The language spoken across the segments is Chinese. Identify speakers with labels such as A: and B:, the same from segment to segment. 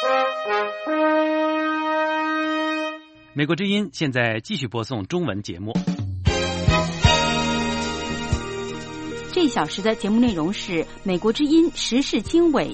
A: 美国之音现在继续播送中文节目。
B: 这一小时的节目内容是美国之音时事经纬。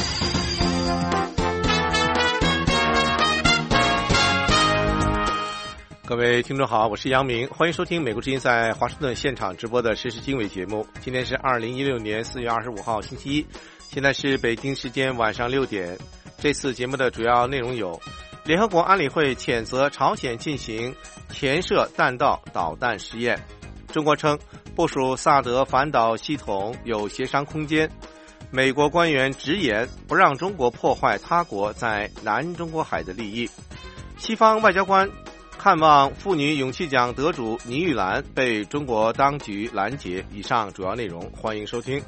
C: 各位听众好，我是杨明，欢迎收听美国之音在华盛顿现场直播的时事经纬节目。今天是2016年4月25号星期一，现在是北京时间晚上6点。这次节目的主要内容有：联合国安理会谴责朝鲜进行潜射弹道导弹试验，中国称部署萨德反导系统有协商空间，美国官员直言不让中国破坏他国在南中国海的利益，西方外交官看望妇女勇气奖得主倪玉兰被中国当局拦截。以上主要内容，欢迎收听。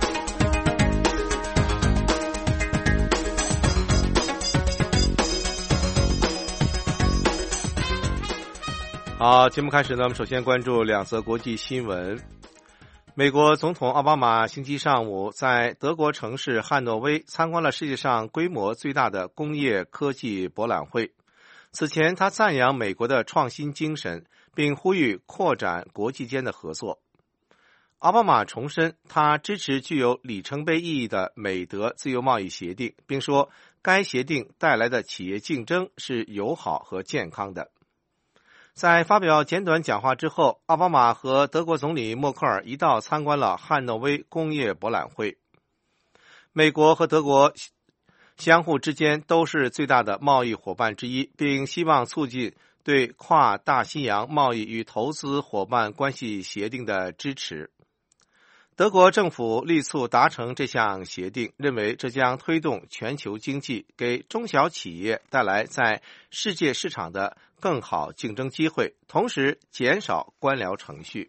C: 好，节目开始呢，我们首先关注两则国际新闻。美国总统奥巴马星期上午在德国城市汉诺威参观了世界上规模最大的工业科技博览会。此前，他赞扬美国的创新精神，并呼吁扩展国际间的合作。奥巴马重申他支持具有里程碑意义的美德自由贸易协定，并说该协定带来的企业竞争是友好和健康的。在发表简短讲话之后，奥巴马和德国总理默克尔一道参观了汉诺威工业博览会。美国和德国相互之间都是最大的贸易伙伴之一，并希望促进对跨大西洋贸易与投资伙伴关系协定的支持。德国政府力促达成这项协定，认为这将推动全球经济，给中小企业带来在世界市场的更好竞争机会，同时减少官僚程序。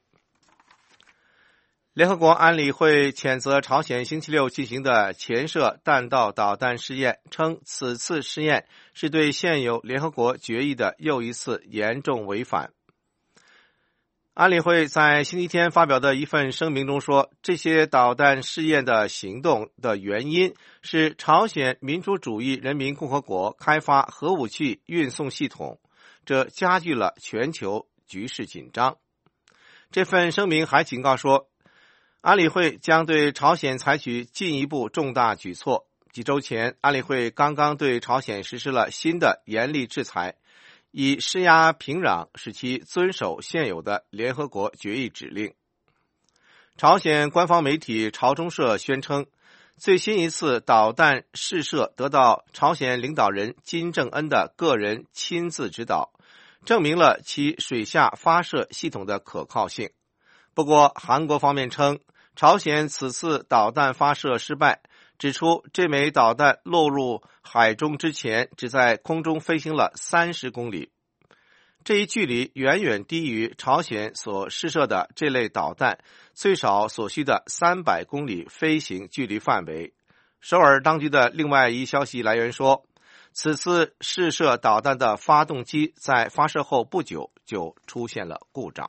C: 联合国安理会谴责朝鲜星期六进行的潜射弹道导弹试验，称此次试验是对现有联合国决议的又一次严重违反。安理会在星期天发表的一份声明中说，这些导弹试验的行动的原因是朝鲜民主主义人民共和国开发核武器运送系统，这加剧了全球局势紧张。这份声明还警告说，安理会将对朝鲜采取进一步重大举措。几周前，安理会刚刚对朝鲜实施了新的严厉制裁，以施压平壤，使其遵守现有的联合国决议指令。朝鲜官方媒体朝中社宣称，最新一次导弹试射得到朝鲜领导人金正恩的个人亲自指导，证明了其水下发射系统的可靠性。不过，韩国方面称，朝鲜此次导弹发射失败，指出这枚导弹落入海中之前只在空中飞行了30公里。这一距离远远低于朝鲜所试射的这类导弹最少所需的300公里飞行距离范围。首尔当局的另外一消息来源说，此次试射导弹的发动机在发射后不久就出现了故障。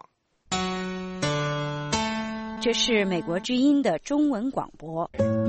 B: 这是美国之音的中文广播。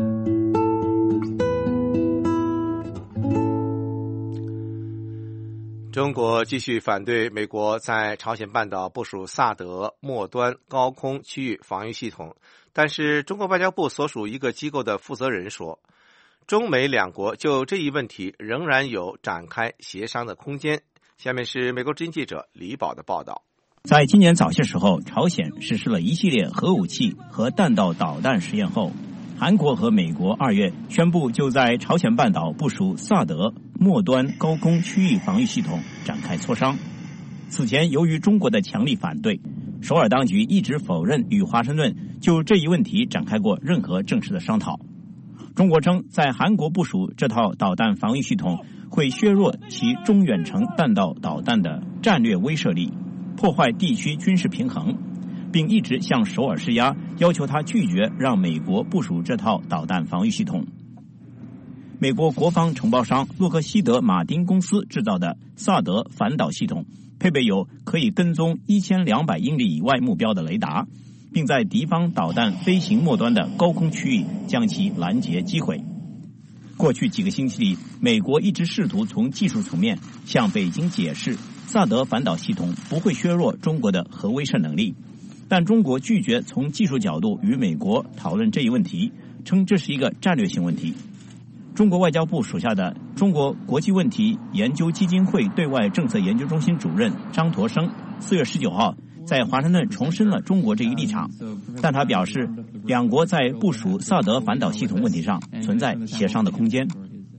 C: 中国继续反对美国在朝鲜半岛部署萨德末端高空区域防御系统，但是中国外交部所属一个机构的负责人说，中美两国就这一问题仍然有展开协商的空间。下面是美国之音记者李宝的报道。
D: 在今年早些时候，朝鲜实施了一系列核武器和弹道导弹实验后，韩国和美国2月宣布就在朝鲜半岛部署萨德末端高空区域防御系统展开磋商。此前，由于中国的强力反对，首尔当局一直否认与华盛顿就这一问题展开过任何正式的商讨。中国称，在韩国部署这套导弹防御系统会削弱其中远程弹道导弹的战略威慑力，破坏地区军事平衡，并一直向首尔施压，要求他拒绝让美国部署这套导弹防御系统。美国国防承包商洛克希德马丁公司制造的萨德反导系统配备有可以跟踪1200英里以外目标的雷达，并在敌方导弹飞行末端的高空区域将其拦截击毁。 过去几个星期里，美国一直试图从技术层面向北京解释萨德反导系统不会削弱中国的核威慑能力，但中国拒绝从技术角度与美国讨论这一问题，称这是一个战略性问题。中国外交部属下的中国国际问题研究基金会对外政策研究中心主任张驼生4月19号在华盛顿重申了中国这一立场，但他表示，两国在部署萨德反导系统问题上存在协商的空间。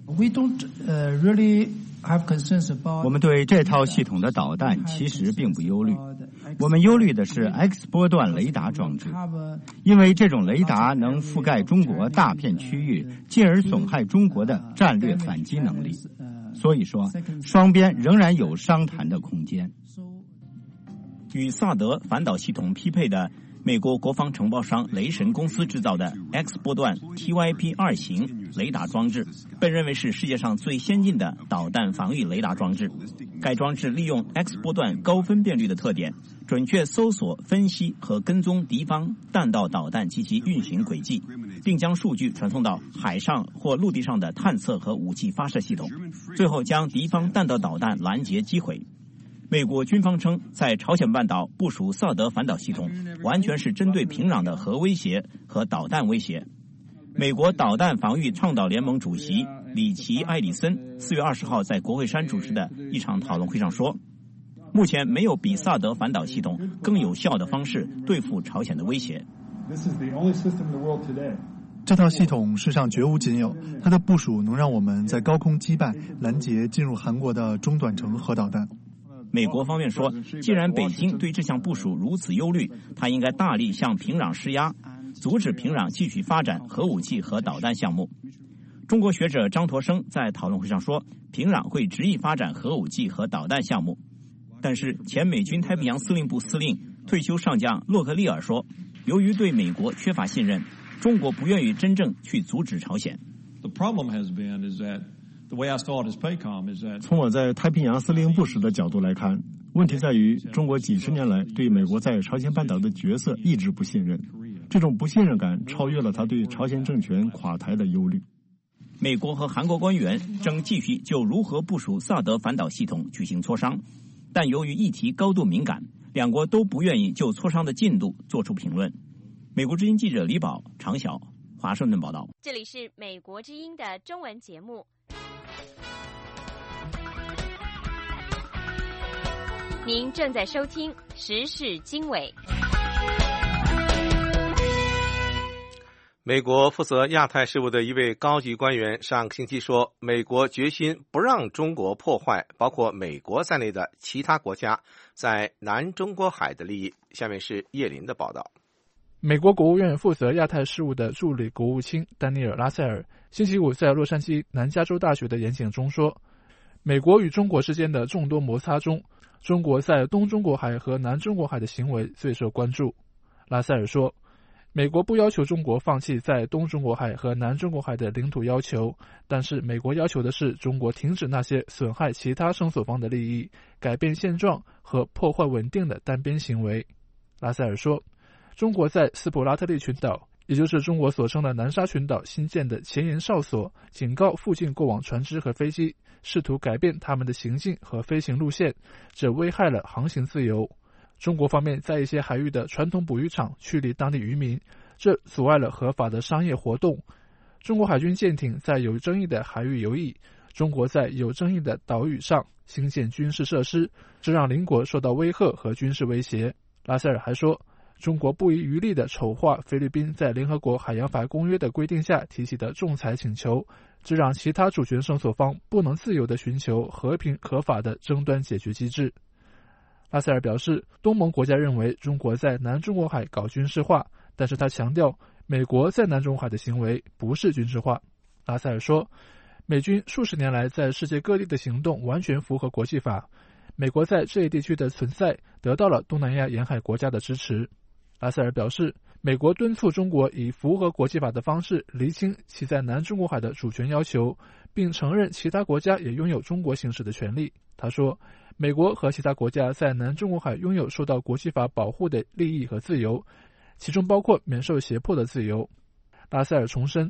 E: 我们对这套系统的导弹其实并不忧虑，我们忧虑的是 X 波段雷达装置，因为这种雷达能覆盖中国大片区域，进而损害中国的战略反击能力。所以说，双边仍然有商谈的空间。
D: 与萨德反导系统匹配的美国国防承包商雷神公司制造的 X 波段 TYP-2 型雷达装置，被认为是世界上最先进的导弹防御雷达装置。该装置利用 X 波段高分辨率的特点，准确搜索、分析和跟踪敌方弹道导弹及其运行轨迹，并将数据传送到海上或陆地上的探测和武器发射系统，最后将敌方弹道导弹拦截击毁。美国军方称，在朝鲜半岛部署萨德反导系统，完全是针对平壤的核威胁和导弹威胁。美国导弹防御倡导联盟主席里奇·埃里森4月20号在国会山主持的一场讨论会上说，目前没有比萨德反导系统更有效的方式对付朝鲜的威胁。
F: 这套系统世上绝无仅有，它的部署能让我们在高空击败、拦截进入韩国的中短程核导弹。
D: 美国方面说，既然北京对这项部署如此忧虑，他应该大力向平壤施压，阻止平壤继续发展核武器和导弹项目。中国学者张驼生在讨论会上说，平壤会执意发展核武器和导弹项目。但是前美军太平洋司令部司令退休上将洛克利尔说，由于对美国缺乏信任，中国不愿意真正去阻止朝鲜。
G: 从我在太平洋司令部时的角度来看，问题在于中国几十年来对美国在朝鲜半岛的角色一直不信任，这种不信任感超越了他对朝鲜政权垮台的忧虑。
D: 美国和韩国官员正继续就如何部署萨德反导系统举行磋商，但由于议题高度敏感，两国都不愿意就磋商的进度做出评论。美国之音记者李宝、常晓，华盛顿报道。
B: 这里是美国之音的中文节目。您正在收听时事经纬。
C: 美国负责亚太事务的一位高级官员上个星期说，美国决心不让中国破坏包括美国在内的其他国家在南中国海的利益。下面是叶林的报道。
H: 美国国务院负责亚太事务的助理国务卿丹尼尔·拉塞尔星期五在洛杉矶南加州大学的演讲中说，美国与中国之间的众多摩擦中，中国在东中国海和南中国海的行为最受关注。拉塞尔说，美国不要求中国放弃在东中国海和南中国海的领土要求，但是美国要求的是中国停止那些损害其他声索方的利益、改变现状和破坏稳定的单边行为。拉塞尔说，中国在斯普拉特利群岛，也就是中国所称的南沙群岛新建的前沿哨所，警告附近过往船只和飞机，试图改变他们的行进和飞行路线，这危害了航行自由。中国方面在一些海域的传统捕鱼场驱离当地渔民，这阻碍了合法的商业活动。中国海军舰艇在有争议的海域游弋，中国在有争议的岛屿上兴建军事设施，这让邻国受到威吓和军事威胁。拉塞尔还说，中国不遗余力地丑化菲律宾在联合国海洋法公约的规定下提起的仲裁请求，这让其他主权声索方不能自由地寻求和平合法的争端解决机制。拉塞尔表示，东盟国家认为中国在南中国海搞军事化，但是他强调美国在南中国海的行为不是军事化。拉塞尔说，美军数十年来在世界各地的行动完全符合国际法，美国在这一地区的存在得到了东南亚沿海国家的支持。拉塞尔表示，美国敦促中国以符合国际法的方式厘清其在南中国海的主权要求，并承认其他国家也拥有中国行使的权利。他说，美国和其他国家在南中国海拥有受到国际法保护的利益和自由，其中包括免受胁迫的自由。拉塞尔重申，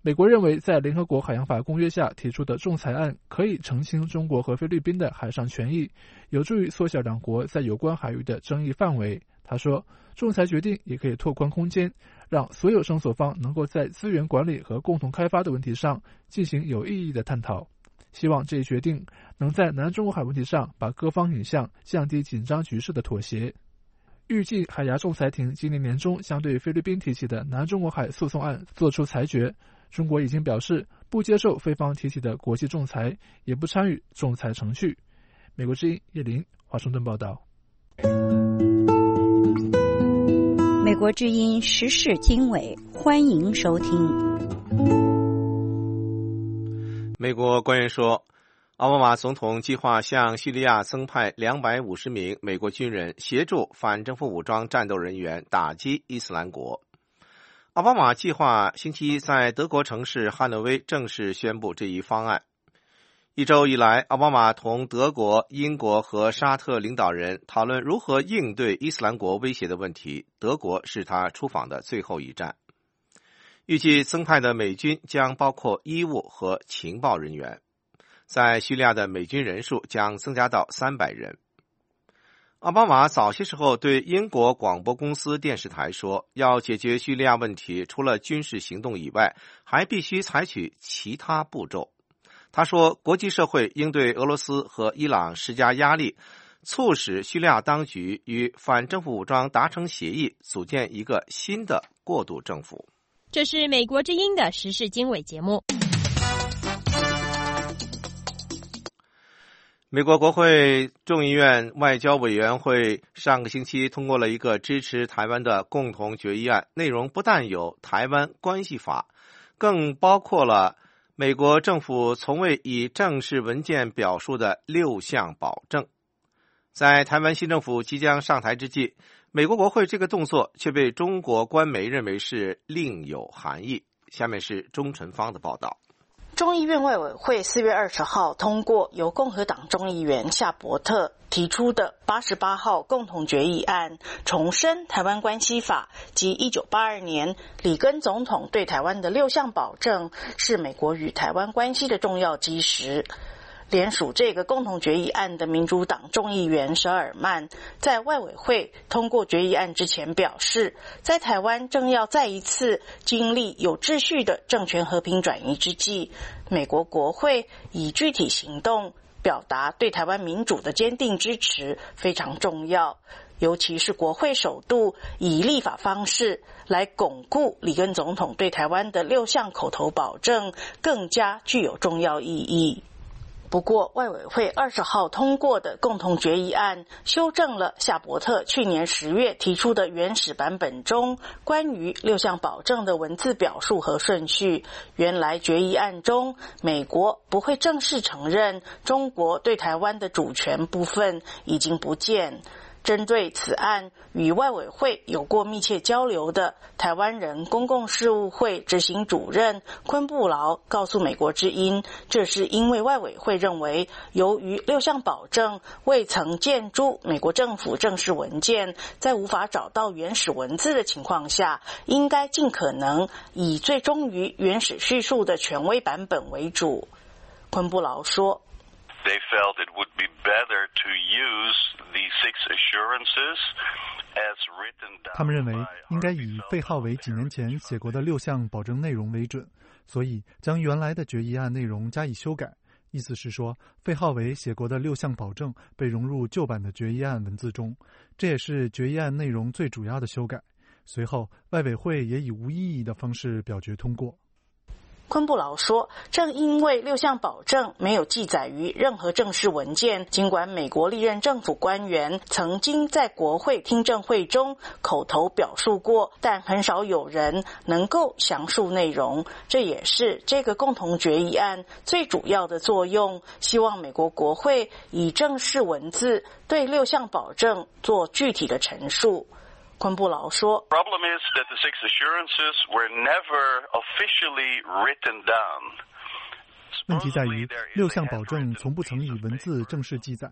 H: 美国认为，在联合国海洋法公约下提出的仲裁案可以澄清中国和菲律宾的海上权益，有助于缩小两国在有关海域的争议范围。他说，仲裁决定也可以拓宽空间，让所有声索方能够在资源管理和共同开发的问题上进行有意义的探讨。希望这一决定能在南中国海问题上把各方引向降低紧张局势的妥协。预计海牙仲裁庭今年年中将对菲律宾提起的南中国海诉讼案作出裁决。中国已经表示不接受菲方提起的国际仲裁，也不参与仲裁程序。美国之音叶林华盛顿报道。
B: 美国之音时事经纬，欢迎收听。
C: 美国官员说，奥巴马总统计划向叙利亚增派250名美国军人，协助反政府武装战斗人员打击伊斯兰国。奥巴马计划星期一在德国城市汉诺威正式宣布这一方案。一周以来，奥巴马同德国、英国和沙特领导人讨论如何应对伊斯兰国威胁的问题。德国是他出访的最后一站。预计增派的美军将包括医务和情报人员。在叙利亚的美军人数将增加到300人。奥巴马早些时候对英国广播公司电视台说，要解决叙利亚问题，除了军事行动以外，还必须采取其他步骤。他说，国际社会应对俄罗斯和伊朗施加压力，促使叙利亚当局与反政府武装达成协议，组建一个新的过渡政府。
I: 这是美国之音的时事经纬节目。
C: 美国国会众议院外交委员会上个星期通过了一个支持台湾的共同决议案，内容不但有台湾关系法，更包括了美国政府从未以正式文件表述的6项保证。在台湾新政府即将上台之际，美国国会这个动作却被中国官媒认为是另有含义。下面是钟晨芳的报道。
J: 众议院外委会4月20号通过由共和党众议员夏伯特提出的88号共同决议案，重申台湾关系法及1982年里根总统对台湾的6项保证是美国与台湾关系的重要基石。联署这个共同决议案的民主党众议员舍尔曼在外委会通过决议案之前表示，在台湾正要再一次经历有秩序的政权和平转移之际，美国国会以具体行动表达对台湾民主的坚定支持非常重要，尤其是国会首度以立法方式来巩固里根总统对台湾的6项口头保证，更加具有重要意义。不过，外委会20号通过的共同决议案修正了夏伯特去年10月提出的原始版本中关于6项保证的文字表述和顺序。原来决议案中，美国不会正式承认中国对台湾的主权部分已经不见。针对此案，与外委会有过密切交流的台湾人公共事务会执行主任昆布劳告诉美国之音，这是因为外委会认为，由于6项保证未曾见诸美国政府正式文件，在无法找到原始文字的情况下，应该尽可能以最忠于原始叙述的权威版本为主。昆布劳说，
K: They felt it would be better to use the 6 assurances as written down.
F: 他们认为应该以费浩伟几年前写过的6项保证内容为准，所以将原来的决议案内容加以修改。意思是说，费浩伟写过的6项保证被融入旧版的决议案文字中，这也是决议案内容最主要的修改。随后，外委会也以无异议的方式表决通过。
J: 昆布劳说，正因为6项保证没有记载于任何正式文件，尽管美国历任政府官员曾经在国会听证会中口头表述过，但很少有人能够详述内容。这也是这个共同决议案最主要的作用，希望美国国会以正式文字对6项保证做具体的陈述。昆布劳说
K: Problem is that the 6 assurances were never officially written down.
F: 问题在于6项保证从不曾以文字正式记载，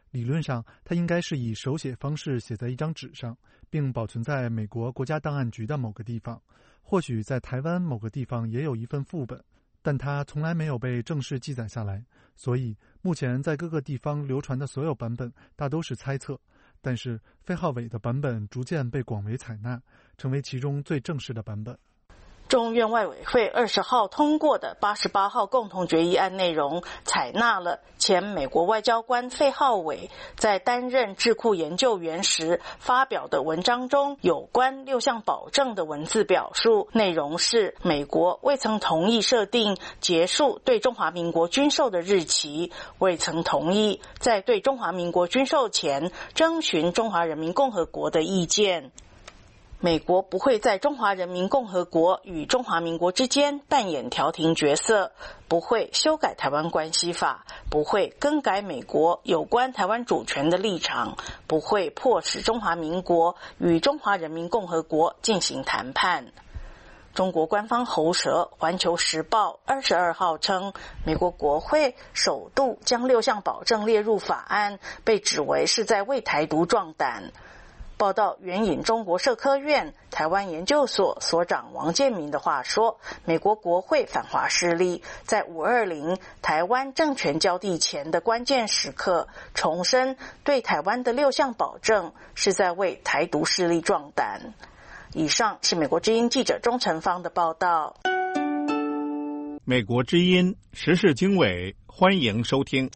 F: 理论上，它应该是以手写方式写在一张纸上，并保存在美国国家档案局的某个地方。或许在台湾某个地方也有一份副本，但它从来没有被正式记载下来。所以，目前在各个地方流传的所有版本大都是猜测。但是，费浩伟的版本逐渐被广为采纳，成为其中最正式的版本。
J: 众院外委会20号通过的88号共同决议案内容，采纳了前美国外交官费浩伟在担任智库研究员时发表的文章中有关6项保证的文字表述，内容是美国未曾同意设定结束对中华民国军售的日期，未曾同意在对中华民国军售前征询中华人民共和国的意见。美国不会在中华人民共和国与中华民国之间扮演调停角色，不会修改台湾关系法，不会更改美国有关台湾主权的立场，不会迫使中华民国与中华人民共和国进行谈判。中国官方喉舌《环球时报》22号称，美国国会首度将6项保证列入法案，被指为是在为台独壮胆。报道援引中国社科院台湾研究所所长王建民的话说，美国国会反华势力在520台湾政权交替前的关键时刻重申对台湾的6项保证，是在为台独势力壮胆。以上是美国之音记者钟成芳的报道。
L: 美国之音时事经纬，欢迎收听。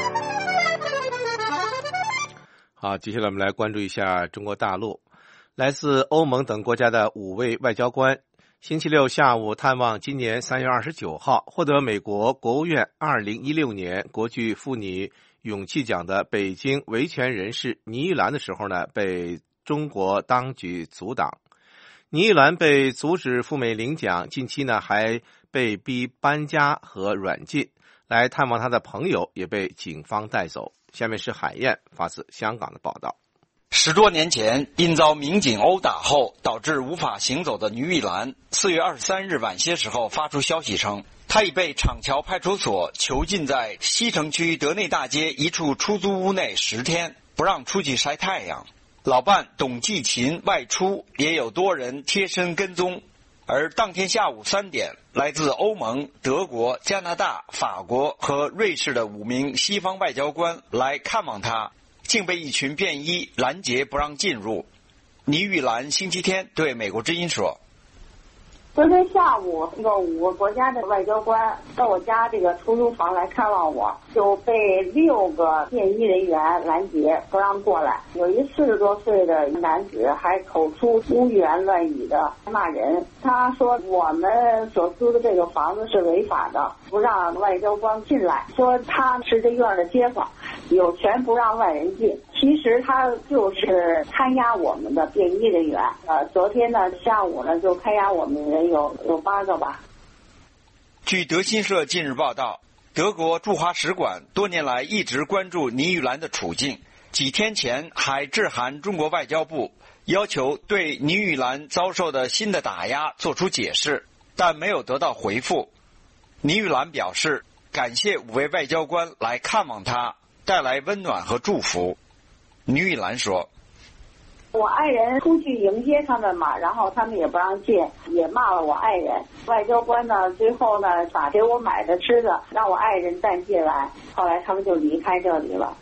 C: 好，接下来我们来关注一下中国大陆。来自欧盟等国家的5位外交官星期六下午探望今年3月29号获得美国国务院2016年国际妇女勇气奖的北京维权人士倪玉兰的时候呢，被中国当局阻挡。倪玉兰被阻止赴美领奖，近期呢还被逼搬家和软禁。来探望他的朋友也被警方带走。下面是海燕发自香港的报道。
M: 10多年前，因遭民警殴打后导致无法行走的倪玉兰，4月23日晚些时候发出消息称，她已被厂桥派出所囚禁在西城区德内大街一处出租屋内10天，不让出去晒太阳。老伴董继勤外出，也有多人贴身跟踪。而当天下午3点，来自欧盟、德国、加拿大、法国和瑞士的5名西方外交官来看望他，竟被一群便衣拦截不让进入。倪玉兰星期天对美国之音说，
N: 昨天下午5个国家的外交官到我家这个出租房来看望我，就被6个便衣人员拦截不让过来。有一40多岁的男子还口出污言乱语的骂人。他说我们所租的这个房子是违法的，不让外交官进来，说他是这院的街坊，有权不让外人进。其实他就是看押我们的便衣人员。昨天呢下午呢就看押我们人有8个吧。
M: 据德新社近日报道，德国驻华使馆多年来一直关注倪玉兰的处境，几天前还致函中国外交部，要求对倪玉兰遭受的新的打压做出解释，但没有得到回复。倪玉兰表示感谢5位外交官来看望她，带来温暖和祝福。倪玉兰说，
N: 我爱人出去迎接他们嘛，然后他们也不让进，也骂了我爱人。外交官呢最后呢把给我买的吃的让我爱人带进来，后来他们就离开这里了。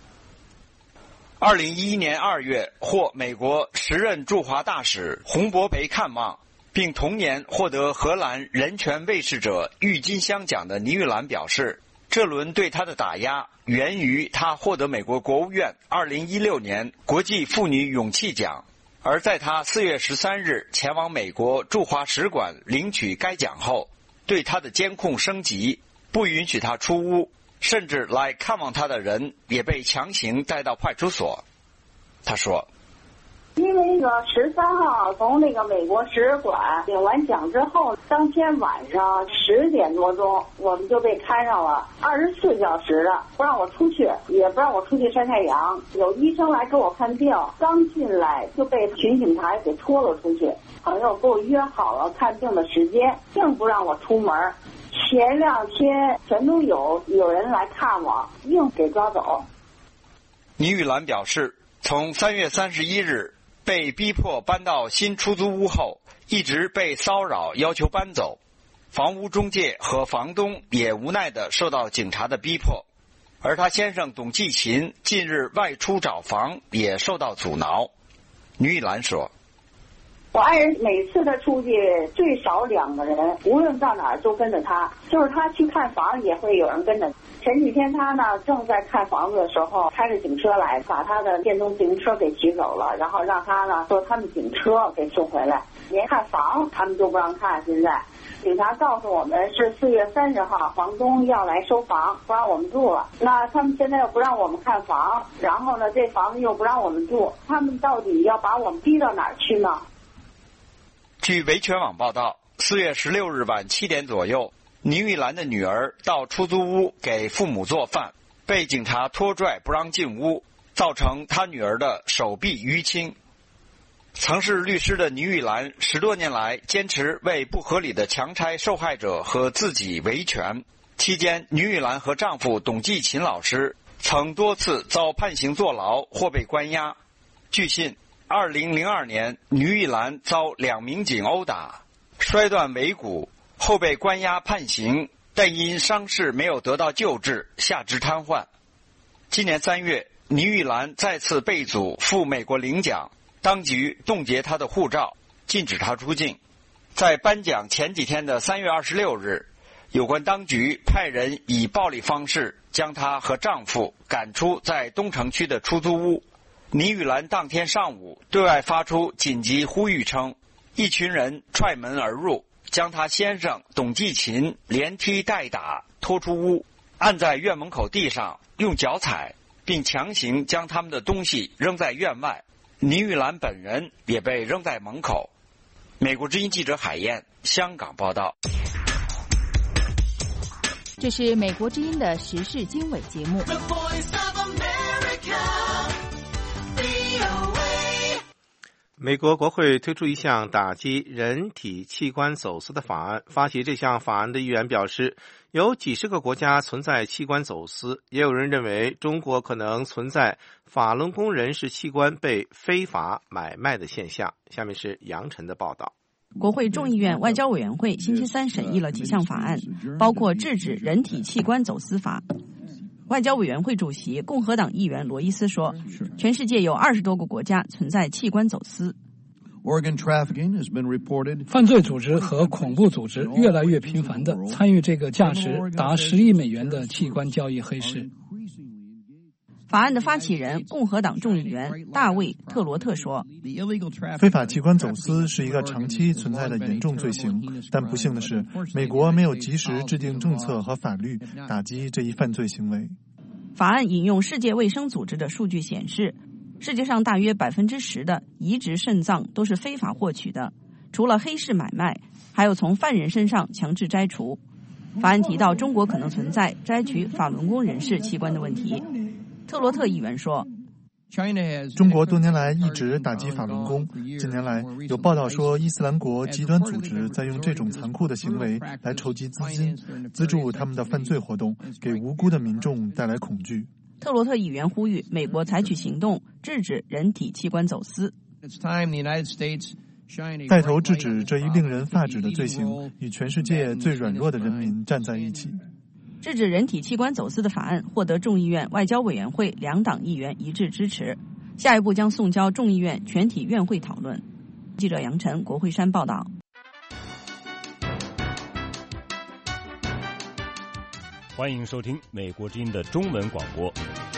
M: 2011年2月获美国时任驻华大使洪博培看望，并同年获得荷兰人权卫士者郁金香奖的倪玉兰表示，这轮对他的打压源于他获得美国国务院2016年国际妇女勇气奖，而在他4月13日前往美国驻华使馆领取该奖后，对他的监控升级，不允许他出屋，甚至来看望他的人也被强行带到派出所。他说，
N: 因为13号从美国使馆领完奖之后，当天晚上10点多钟我们就被看上了24小时的，不让我出去，也不让我出去晒太阳。有医生来给我看病，刚进来就被巡警察给拖了出去。朋友给我约好了看病的时间，并不让我出门。前2天全都有人来看我，硬给抓走。
M: 倪玉兰表示，从3月31日被逼迫搬到新出租屋后，一直被骚扰，要求搬走。房屋中介和房东也无奈地受到警察的逼迫，而他先生董继勤近日外出找房也受到阻挠。倪玉兰说，
N: 我爱人每次他出去最少2个人，无论到哪儿都跟着他，就是他去看房也会有人跟着。前几天他呢正在看房子的时候，开着警车来把他的电动自行车给骑走了，然后让他呢坐他们警车给送回来，连看房他们都不让看。现在警察告诉我们是4月30号房东要来收房，不让我们住了。那他们现在又不让我们看房，然后呢这房子又不让我们住，他们到底要把我们逼到哪儿去呢？
M: 据维权网报道，4月16日晚7点左右，倪玉兰的女儿到出租屋给父母做饭，被警察拖拽不让进屋，造成她女儿的手臂淤青。曾是律师的倪玉兰10多年来坚持为不合理的强拆受害者和自己维权。期间，倪玉兰和丈夫董继勤老师曾多次遭判刑坐牢或被关押。据信，2002年，倪玉兰遭2名警殴打，摔断尾骨，后被关押判刑，但因伤势没有得到救治，下肢瘫痪。今年3月，倪玉兰再次被阻赴美国领奖，当局冻结她的护照，禁止她出境。在颁奖前几天的3月26日，有关当局派人以暴力方式将她和丈夫赶出在东城区的出租屋。倪玉兰当天上午对外发出紧急呼吁称，一群人踹门而入，将她先生董继勤连踢带打，拖出屋，按在院门口地上，用脚踩，并强行将他们的东西扔在院外。倪玉兰本人也被扔在门口。美国之音记者海燕，香港报道。
B: 这是美国之音的时事经纬节目。
C: 美国国会推出一项打击人体器官走私的法案。发起这项法案的议员表示，有几十个国家存在器官走私，也有人认为中国可能存在法轮功人士器官被非法买卖的现象。下面是杨晨的报道。
O: 国会众议院外交委员会星期三审议了几项法案，包括制止人体器官走私法。外交委员会主席共和党议员罗伊斯说，全世界有20多个国家存在器官走私。
P: 犯罪组织和恐怖组织越来越频繁地参与这个价值达10亿美元的器官交易黑市。
O: 法案的发起人共和党众议员大卫·特罗特说，
F: 非法器官走私是一个长期存在的严重罪行，但不幸的是，美国没有及时制定政策和法律打击这一犯罪行为。
O: 法案引用世界卫生组织的数据显示，世界上大约10%的移植肾脏都是非法获取的，除了黑市买卖，还有从犯人身上强制摘除。法案提到中国可能存在摘取法轮功人士器官的问题。特罗特议员说，
F: 中国多年来一直打击法轮功，近年来有报道说伊斯兰国极端组织在用这种残酷的行为来筹集资金，资助他们的犯罪活动，给无辜的民众带来恐惧。
O: 特罗特议员呼吁美国采取行动制止人体器官走私。
F: 带头制止这一令人发指的罪行，与全世界最软弱的人民站在一起。
O: 制止人体器官走私的法案获得众议院外交委员会2党议员一致支持，下一步将送交众议院全体院会讨论。记者杨晨，国会山报道。
Q: 欢迎收听美国之音的中文广播。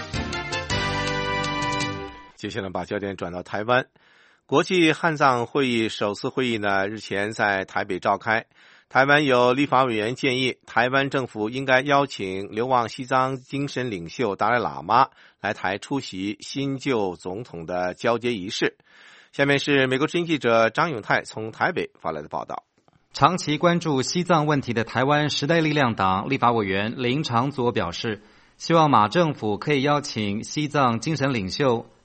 C: 接下来把焦点转到台湾，国际汉藏会议首次会议呢，日前在台北召开。台湾有立法委员建议，台湾政府应该邀请流亡西藏精神领袖达赖喇嘛来台出席新旧总统的交接仪式。下面是美国之音记者张永泰从台北发来的报道。
R: 长期关注西藏问题的台湾时代力量党立法委员林长佐表示，希望马政府可以邀请西藏精神领袖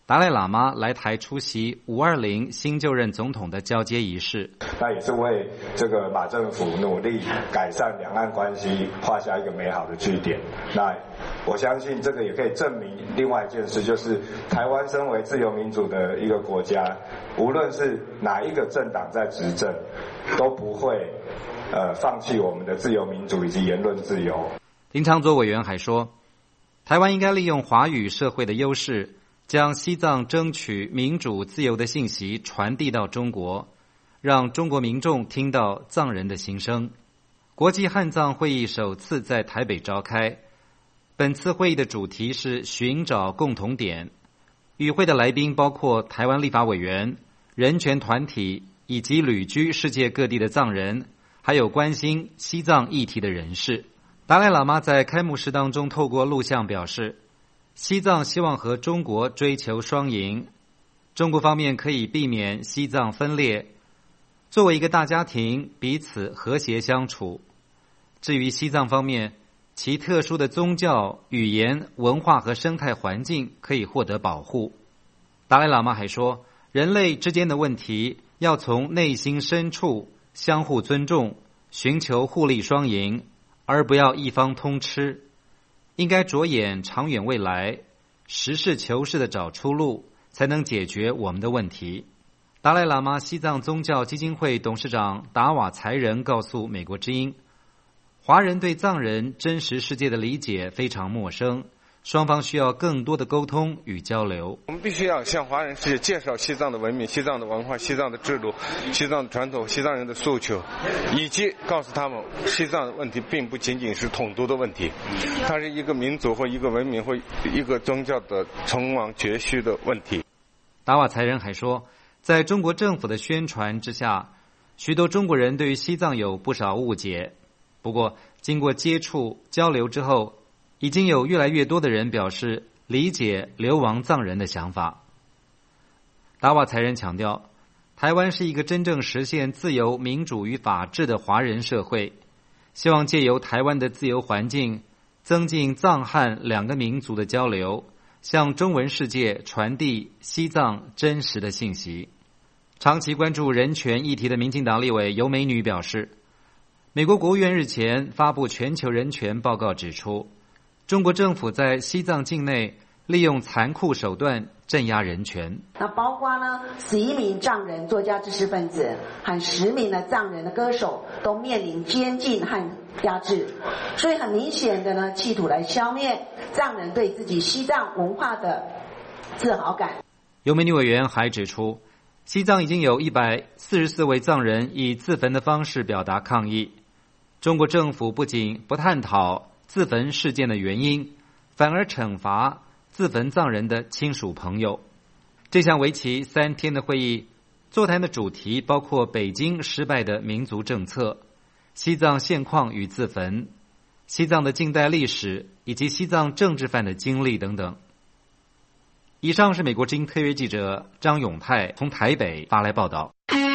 R: 达赖喇嘛来台出席520新就任总统的交接仪式。
S: 那也是为这个马政府努力改善两岸关系画下一个美好的句点。那我相信这个也可以证明另外一件事，就是台湾身为自由民主的一个国家，无论是哪一个政党在执政，都不会放弃我们的自由民主以及言论自由。
R: 林长佐委员还说，台湾应该利用华语社会的优势，将西藏争取民主自由的信息传递到中国，让中国民众听到藏人的心声。国际汉藏会议首次在台北召开，本次会议的主题是寻找共同点。与会的来宾包括台湾立法委员、人权团体以及旅居世界各地的藏人，还有关心西藏议题的人士。达赖喇嘛在开幕式当中透过录像表示，西藏希望和中国追求双赢，中国方面可以避免西藏分裂，作为一个大家庭彼此和谐相处。至于西藏方面，其特殊的宗教、语言、文化和生态环境可以获得保护。达赖喇嘛还说，人类之间的问题要从内心深处相互尊重，寻求互利双赢，而不要一方通吃，应该着眼长远未来，实事求是地找出路，才能解决我们的问题。达赖喇嘛西藏宗教基金会董事长达瓦才仁告诉美国之音，华人对藏人真实世界的理解非常陌生，双方需要更多的沟通与交流。
T: 我们必须要向华人世界介绍西藏的文明、西藏的文化、西藏的制度、西藏的传统、西藏人的诉求，以及告诉他们西藏的问题并不仅仅是统独的问题，它是一个民族或一个文明或一个宗教的存亡绝续的问题。
R: 达瓦才仁还说，在中国政府的宣传之下，许多中国人对于西藏有不少误解。不过经过接触交流之后，已经有越来越多的人表示理解流亡藏人的想法。达瓦才仁强调，台湾是一个真正实现自由、民主与法治的华人社会，希望借由台湾的自由环境，增进藏汉两个民族的交流，向中文世界传递西藏真实的信息。长期关注人权议题的民进党立委尤美女表示，美国国务院日前发布全球人权报告指出，中国政府在西藏境内利用残酷手段镇压人权。
U: 那包括呢11名藏人作家知识分子和10名的藏人的歌手都面临监禁和压制，所以很明显的呢，企图来消灭藏人对自己西藏文化的自豪感。
R: 尤美女委员还指出，西藏已经有144位藏人以自焚的方式表达抗议。中国政府不仅不探讨自焚事件的原因，反而惩罚自焚藏人的亲属朋友。这项为期3天的会议，座谈的主题包括北京失败的民族政策、西藏现况与自焚、西藏的近代历史以及西藏政治犯的经历等等。以上是美国之音特约记者张永泰从台北发来报道。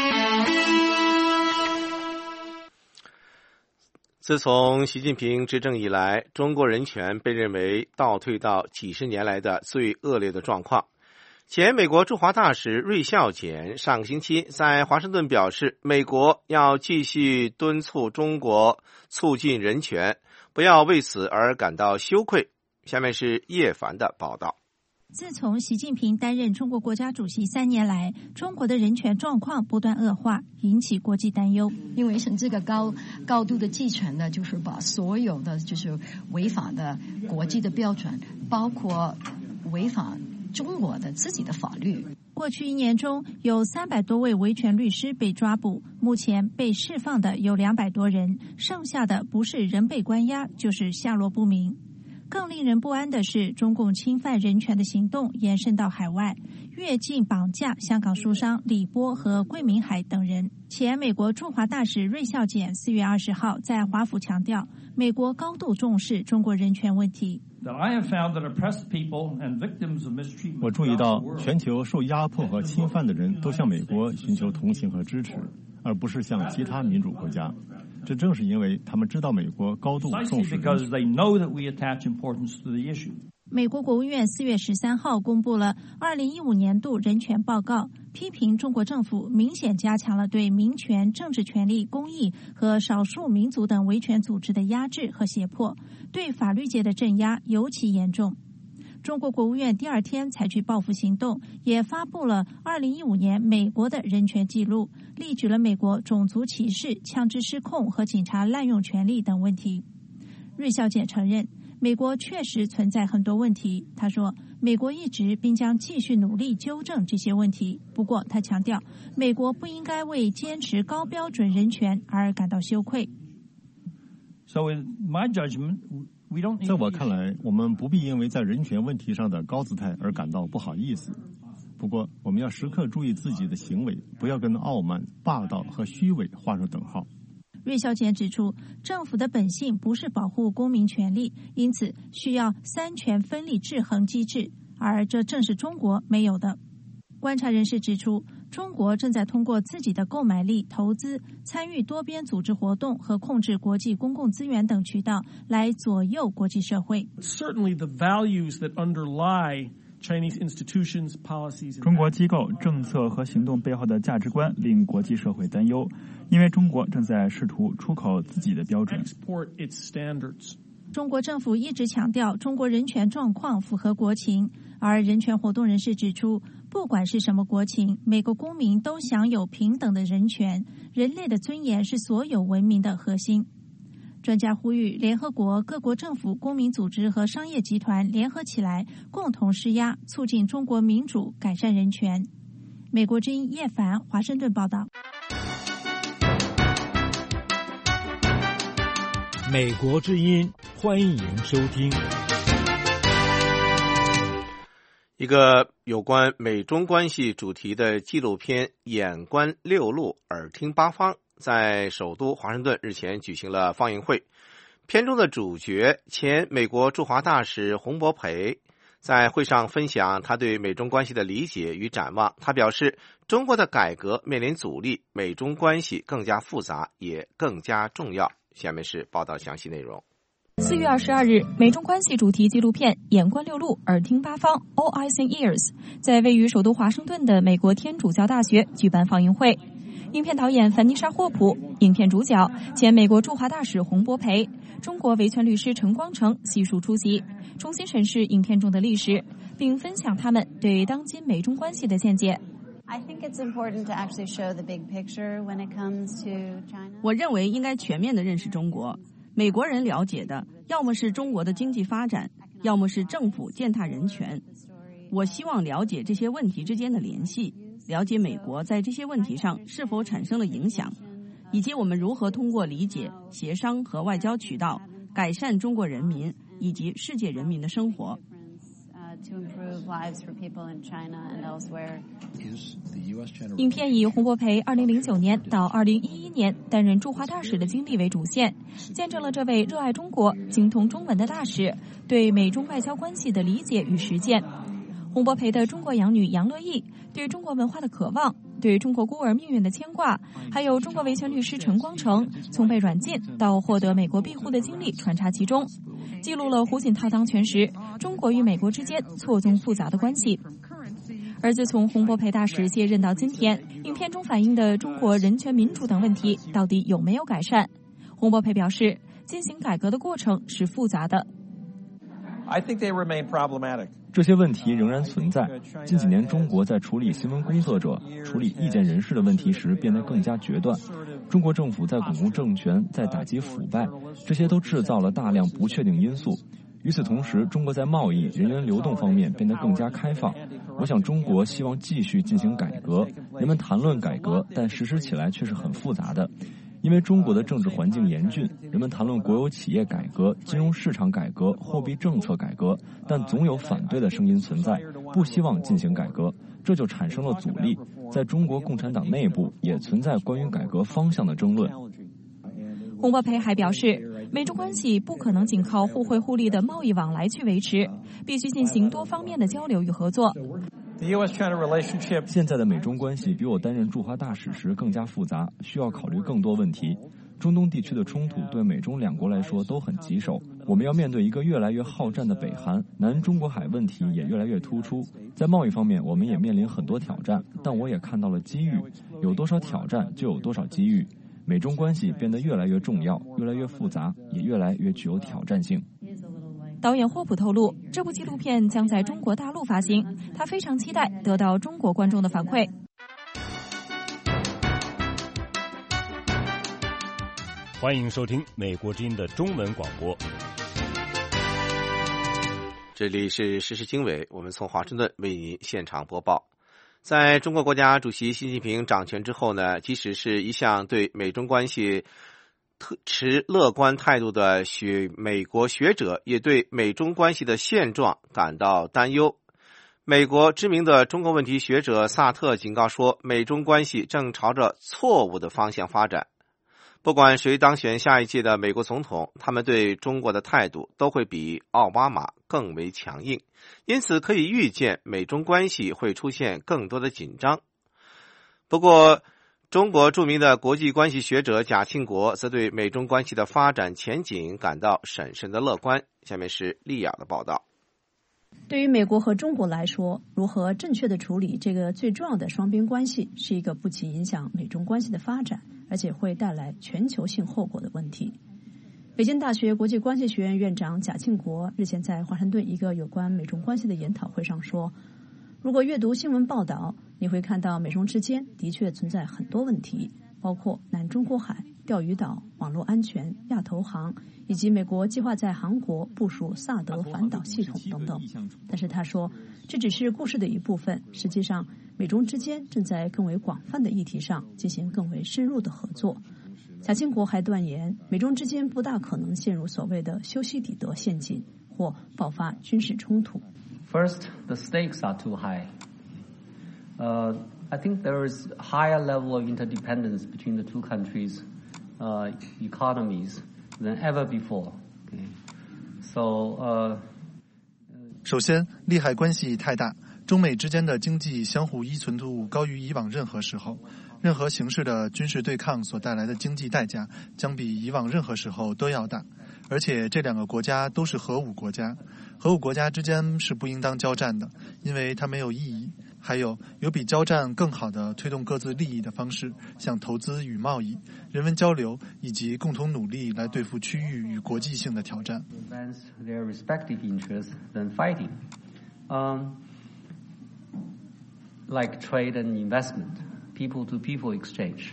C: 自从习近平执政以来，中国人权被认为倒退到几十年来的最恶劣的状况。前美国驻华大使瑞孝俭上个星期在华盛顿表示，美国要继续敦促中国促进人权，不要为此而感到羞愧。下面是叶凡的报道。
V: 自从习近平担任中国国家主席3年来，中国的人权状况不断恶化，引起国际担忧。
W: 因为从这个高度的继承呢，就是把所有的就是违法的国际的标准，包括违法中国的自己的法律。
V: 过去1年中，有300多位维权律师被抓捕，目前被释放的有200多人，剩下的不是人被关押，就是下落不明。更令人不安的是，中共侵犯人权的行动延伸到海外，越境绑架香港书商李波和桂明海等人。前美国驻华大使瑞孝俭4月20号在华府强调，美国高度重视中国人权问题。
G: 我注意到，全球受压迫和侵犯的人都向美国寻求同情和支持，而不是向其他民主国家。这正是因为他们知道美国高度重视。
V: 美国国务院4月13号公布了2015年度人权报告，批评中国政府明显加强了对民权、政治权利、公益和少数民族等维权组织的压制和胁迫，对法律界的镇压尤其严重。中国国务院第二天采取报复行动，也发布了2015年美国的人权记录，例举了美国种族歧视、枪支失控和警察滥用权力等问题。芮小姐承认美国确实存在很多问题，她说美国一直并将继续努力纠正这些问题，不过她强调美国不应该为坚持高标准人权而感到羞愧。
G: So in my judgment,在我看来，我们不必因为在人权问题上的高姿态而感到不好意思。不过，我们要时刻注意自己的行为，不要跟傲慢、霸道和虚伪画上等号。
V: 芮小姐指出，政府的本性不是保护公民权利，因此需要三权分立制衡机制，而这正是中国没有的。观察人士指出，中国正在通过自己的购买力、投资、参与多边组织活动和控制国际公共资源等渠道来左右国际社会。
A: Certainly the values that underlie Chinese institutions, policies.
D: 中国机构、政策和行动背后的价值观令国际社会担忧，因为中国正在试图出口自己的标准。
A: Export its standards.
V: 中国政府一直强调中国人权状况符合国情，而人权活动人士指出，不管是什么国情，每个公民都享有平等的人权，人类的尊严是所有文明的核心。专家呼吁联合国各国政府、公民组织和商业集团联合起来，共同施压，促进中国民主，改善人权。美国之音叶凡，华盛顿报道。
Q: 美国之音，欢迎收听。
C: 一个有关美中关系主题的纪录片《眼观六路，耳听八方》在首都华盛顿日前举行了放映会。片中的主角前美国驻华大使洪博培在会上分享他对美中关系的理解与展望。他表示，中国的改革面临阻力，美中关系更加复杂，也更加重要。下面是报道详细内容。
E: 4月22日，美中关系主题纪录片《眼观六路，耳听八方》 All Eyes and Ears 在位于首都华盛顿的美国天主教大学举办放映会。影片导演凡妮莎·霍普，影片主角前美国驻华大使洪博培，中国维权律师陈光诚悉数出席，重新审视影片中的历史，并分享他们对当今美中关系的见解。
O: 我认为应该全面地认识中国。美国人了解的，要么是中国的经济发展，要么是政府践踏人权。我希望了解这些问题之间的联系，了解美国在这些问题上是否产生了影响，以及我们如何通过理解、协商和外交渠道改善中国人民以及世界人民的生活。
E: 影片以洪博培2009年到2011年担任驻华大使的经历为主线，见证了这位热爱中国、精通中文的大使对美中外交关系的理解与实践。洪博培的中国养女杨乐意对中国文化的渴望，对中国孤儿命运的牵挂，还有中国维权律师陈光诚从被软禁到获得美国庇护的经历穿插其中，记录了胡锦涛当权时中国与美国之间错综复杂的关系。而自从洪博培大使卸任到今天，影片中反映的中国人权民主等问题到底有没有改善？洪博培表示，进行改革的过程是复杂的。
D: 这些问题仍然存在。近几年，中国在处理新闻工作者、处理意见人士的问题时变得更加决断。中国政府在巩固政权，在打击腐败，这些都制造了大量不确定因素。与此同时，中国在贸易、人员流动方面变得更加开放。我想，中国希望继续进行改革。人们谈论改革，但实施起来却是很复杂的。因为中国的政治环境严峻，人们谈论国有企业改革、金融市场改革、货币政策改革，但总有反对的声音存在，不希望进行改革，这就产生了阻力。在中国共产党内部也存在关于改革方向的争论。
E: 洪博培还表示，美中关系不可能仅靠互惠互利的贸易往来去维持，必须进行多方面的交流与合作。
D: 现在的美中关系比我担任驻华大使时更加复杂，需要考虑更多问题。中东地区的冲突对美中两国来说都很棘手， 我们要面对一个越来越好战的北韩，南中国海问题也越来越突出。在贸易方面，我们也面临很多挑战，但我也看到了机遇。有多少挑战，就有多少机遇。美中关系变得越来越重要，越来越复杂，也越来越具有挑战性。
E: 导演霍普透露，这部纪录片将在中国大陆发行，他非常期待得到中国观众的反馈。
Q: 欢迎收听美国之音的中文广播。
C: 这里是时事经纬，我们从华盛顿为您现场播报。在中国国家主席习近平掌权之后呢，即使是一向对美中关系持乐观态度的美国学者，也对美中关系的现状感到担忧。美国知名的中国问题学者萨特警告说，美中关系正朝着错误的方向发展。不管谁当选下一届的美国总统，他们对中国的态度都会比奥巴马更为强硬，因此可以预见美中关系会出现更多的紧张。不过，中国著名的国际关系学者贾庆国则对美中关系的发展前景感到审慎的乐观。下面是丽雅的报道。
H: 对于美国和中国来说，如何正确的处理这个最重要的双边关系，是一个不仅影响美中关系的发展，而且会带来全球性后果的问题。北京大学国际关系学院院长贾庆国日前在华盛顿一个有关美中关系的研讨会上说，如果阅读新闻报道，你会看到美中之间的确存在很多问题，包括南中国海、钓鱼岛、网络安全、亚投行，以及美国计划在韩国部署萨德反导系统等等。但是他说，这只是故事的一部分，实际上美中之间正在更为广泛的议题上进行更为深入的合作。贾庆国还断言，美中之间不大可能陷入所谓的修昔底德陷阱或爆发军事冲突。
I: First, the stakes are too high. I think there is a higher level of interdependence between the two countries' economies than ever before. Okay. So,
F: 首先，利害关系太大，中美之间的经济相互依存度高于以往任何时候。任何形式的军事对抗所带来的经济代价将比以往任何时候都要大，而且这两个国家都是核武国家，核武国家之间是不应当交战的，因为它没有意义。还有比交战更好的推动各自利益的方式，像投资与贸易、人文交流以及共同努力来对付区域与国际性的挑战。
I: Their respective interests than fighting, like trade and investment.People-to-people exchange,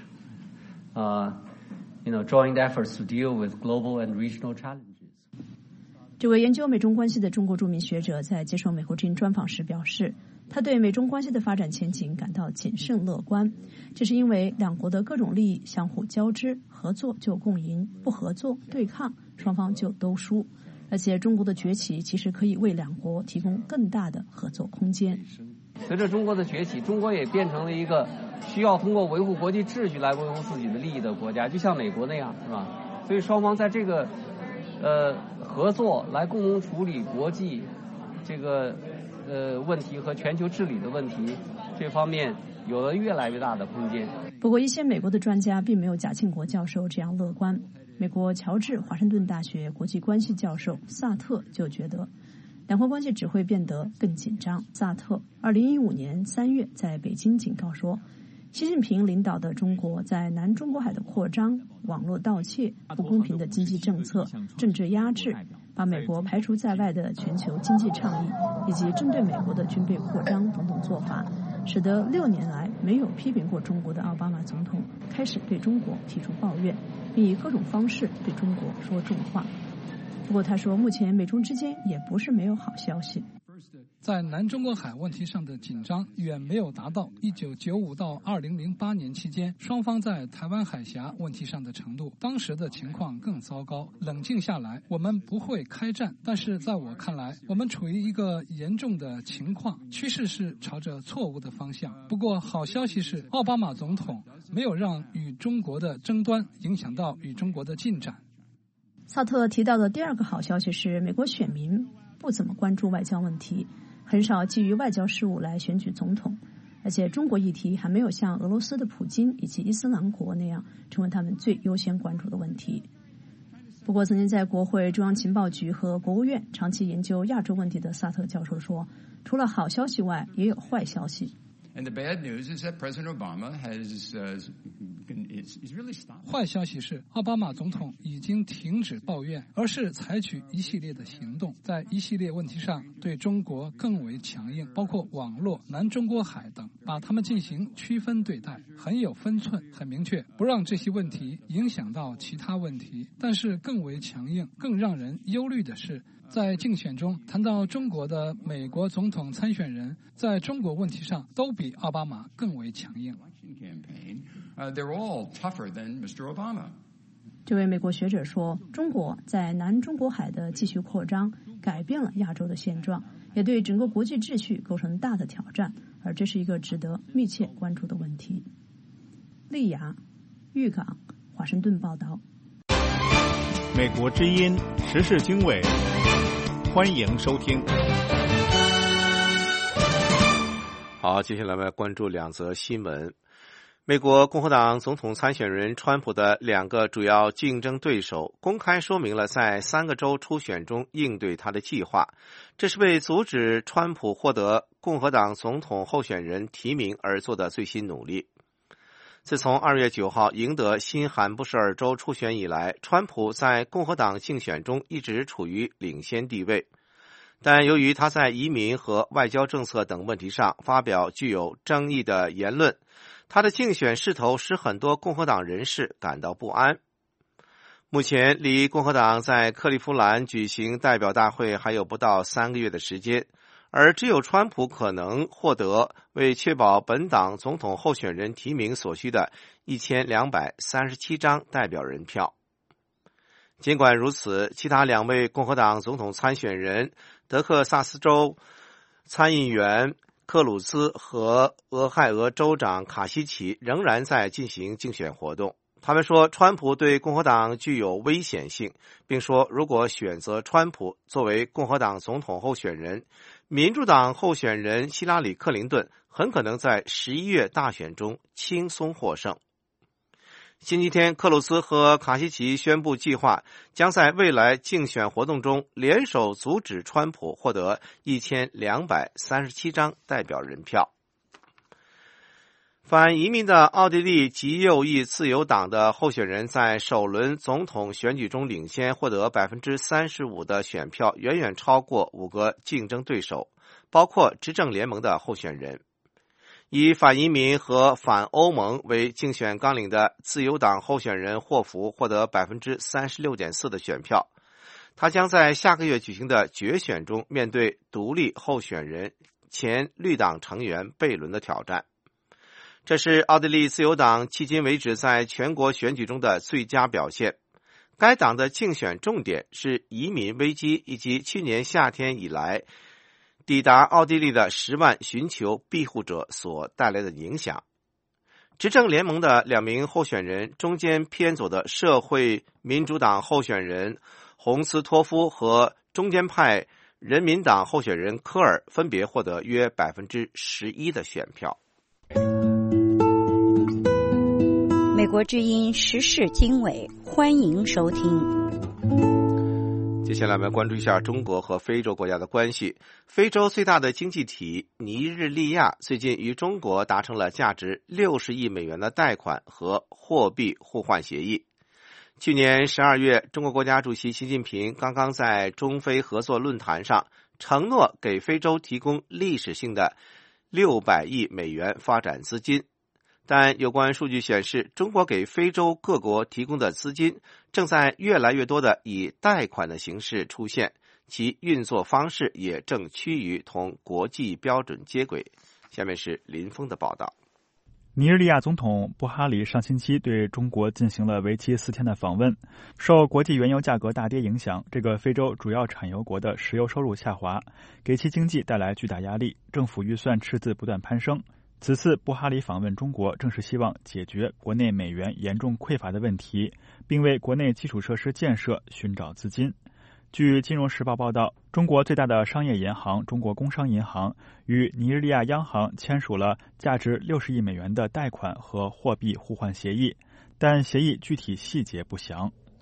I: joint efforts to deal with global and regional challenges.
H: 这位研究美中关系的中国著名学者在接受美国之音专访时表示，他对美中关系的发展前景感到谨慎乐观，这是因为两国的各种利益相互交织，合作就共赢，不合作对抗，双方就都输。而且中国的崛起其实可以为两国提供更大的合作空间。
I: 随着中国的崛起，中国也变成了一个需要通过维护国际秩序来维护自己的利益的国家，就像美国那样，是吧？所以双方在这个合作来共同处理国际这个问题和全球治理的问题，这方面有了越来越大的空间。
H: 不过，一些美国的专家并没有贾庆国教授这样乐观。美国乔治华盛顿大学国际关系教授萨特就觉得，两国关系只会变得更紧张。萨特2015年3月在北京警告说，习近平领导的中国在南中国海的扩张、网络盗窃、不公平的经济政策、政治压制、把美国排除在外的全球经济倡议，以及针对美国的军备扩张等等做法，使得6年来没有批评过中国的奥巴马总统开始对中国提出抱怨，并以各种方式对中国说重话。不过他说，目前美中之间也不是没有好消息。
P: 在南中国海问题上的紧张远没有达到1995到2008年期间双方在台湾海峡问题上的程度，当时的情况更糟糕。冷静下来，我们不会开战，但是在我看来，我们处于一个严重的情况，趋势是朝着错误的方向。不过好消息是，奥巴马总统没有让与中国的争端影响到与中国的进展。
H: 萨特提到的第二个好消息是，美国选民不怎么关注外交问题，很少基于外交事务来选举总统，而且中国议题还没有像俄罗斯的普京以及伊斯兰国那样成为他们最优先关注的问题。 不过，曾经在国会中央情报局和国务院长期研究亚洲问题的萨特教授说，除了好消息外，也有坏消息。
P: 坏消息是，奥巴马总统已经停止抱怨，而是采取一系列的行动，在一系列问题上对中国更为强硬，包括网络、南中国海等，把他们进行区分对待，很有分寸，很明确，不让这些问题影响到其他问题。但是更为强硬、更让人忧虑的是，在竞选中谈到中国的美国总统参选人，在中国问题上都比奥巴马更为强硬。
H: 这位美国学者说，中国在南中国海的继续扩张改变了亚洲的现状，也对整个国际秩序构成大的挑战，而这是一个值得密切关注的问题。利雅、豫港、华盛顿报道。
J: 美国之音时事经纬，欢迎收听。
C: 好，接下来我们关注两则新闻。美国共和党总统参选人川普的两个主要竞争对手公开说明了在3个州初选中应对他的计划，这是为阻止川普获得共和党总统候选人提名而做的最新努力。自从2月9号赢得新罕布什尔州初选以来，川普在共和党竞选中一直处于领先地位，但由于他在移民和外交政策等问题上发表具有争议的言论，他的竞选势头使很多共和党人士感到不安。目前离共和党在克利夫兰举行代表大会还有不到3个月的时间，而只有川普可能获得为确保本党总统候选人提名所需的1237张代表人票。尽管如此，其他2位共和党总统参选人德克萨斯州参议员克鲁兹和俄亥俄州长卡西奇仍然在进行竞选活动。他们说川普对共和党具有危险性，并说如果选择川普作为共和党总统候选人，民主党候选人希拉里·克林顿很可能在11月大选中轻松获胜。星期天，克鲁斯和卡西奇宣布计划将在未来竞选活动中联手阻止川普获得1237张代表人票。反移民的奥地利极右翼自由党的候选人在首轮总统选举中领先，获得 35% 的选票，远远超过5个竞争对手，包括执政联盟的候选人。以反移民和反欧盟为竞选纲领的自由党候选人霍福获得 36.4% 的选票，他将在下个月举行的决选中面对独立候选人前绿党成员贝伦的挑战。这是奥地利自由党迄今为止在全国选举中的最佳表现。该党的竞选重点是移民危机以及去年夏天以来抵达奥地利的10万寻求庇护者所带来的影响。执政联盟的2名候选人，中间偏左的社会民主党候选人洪斯托夫和中间派人民党候选人科尔，分别获得约 11% 的选票。
B: 美国之音时事经纬，欢迎收听。
C: 接下来我们关注一下中国和非洲国家的关系。非洲最大的经济体尼日利亚最近与中国达成了价值60亿美元的贷款和货币互换协议。去年12月，中国国家主席习近平刚刚在中非合作论坛上承诺给非洲提供历史性的600亿美元发展资金。但有关数据显示，中国给非洲各国提供的资金正在越来越多的以贷款的形式出现，其运作方式也正趋于同国际标准接轨。下面是林峰的报道。
K: 尼日利亚总统布哈里上星期对中国进行了为期4天的访问。受国际原油价格大跌影响，这个非洲主要产油国的石油收入下滑，给其经济带来巨大压力，政府预算赤字不断攀升。此次布哈里访问中国，正是希望解决国内美元严重匮乏的问题，并为国内基础设施建设寻找资金。据《金融时报》报道，中国最大的商业银行中国工商银行与尼日利亚央行签署了价值60亿美元的贷款和货币互换协议，但协议具体细节不详。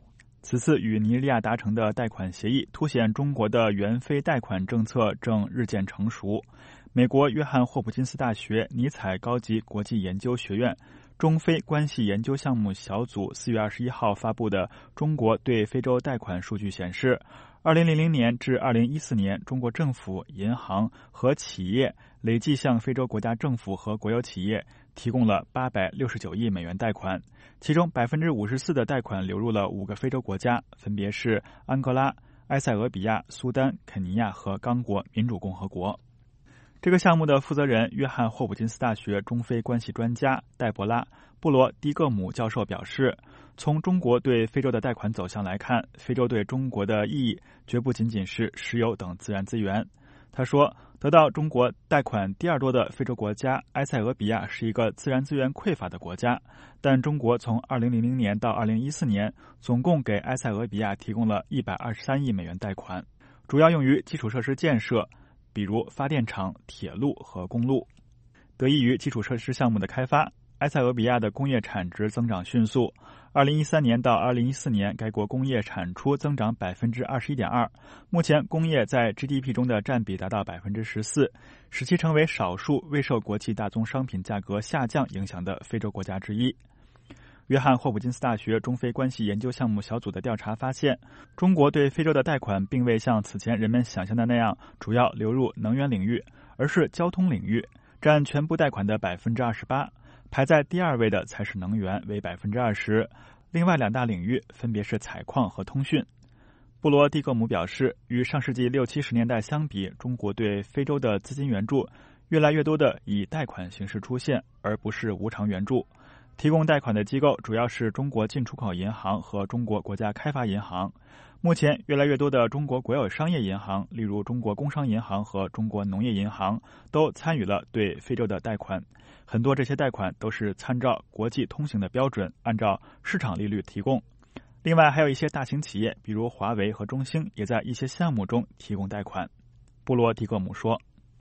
K: 此次与尼日利亚达成的贷款协议，凸显中国的援非贷款政策正日渐成熟。美国约翰霍普金斯大学尼采高级国际研究学院中非关系研究项目小组4月21号发布的中国对非洲贷款数据显示，2000年至2014年，中国政府、银行和企业累计向非洲国家政府和国有企业提供了869亿美元贷款，其中54%的贷款流入了5个非洲国家，分别是安哥拉、埃塞俄比亚、苏丹、肯尼亚和刚果民主共和国。这个项目的负责人约翰霍普金斯大学中非关系专家戴博拉·布罗迪戈姆教授表示，从中国对非洲的贷款走向来看，非洲对中国的意义绝不仅仅是石油等自然资源。他说，得到中国贷款第二多的非洲国家埃塞俄比亚是一个自然资源匮乏的国家，但中国从2000年到2014年总共给埃塞俄比亚提供了123亿美元贷款，主要用于基础设施建设，比如发电厂、铁路和公路。得益于基础设施项目的开发，埃塞俄比亚的工业产值增长迅速。2013年到2014年，该国工业产出增长 21.2%， 目前工业在 GDP 中的占比达到 14%， 使其成为少数未受国际大宗商品价格下降影响的非洲国家之一。约翰霍普金斯大学中非关系研究项目小组的调查发现，中国对非洲的贷款并未像此前人们想象的那样主要流入能源领域，而是交通领域，占全部贷款的 28%， 排在第二位的才是能源，为 20%， 另外2大领域分别是采矿和通讯。布罗蒂格姆表示，与上世纪60、70年代相比，中国对非洲的资金援助越来越多的以贷款形式出现，而不是无偿援助。提供贷款的机构主要是中国进出口银行和中国国家开发银行。目前，越来越多的中国国有商业银行，例如中国工商银行和中国农业银行，都参与了对非洲的贷款。很多这些贷款都是参照国际通行的标准，按照市场利率提供。另外，还有一些大型企业，比如华为和中兴，也在一些项目中提供贷款。布罗迪格姆说，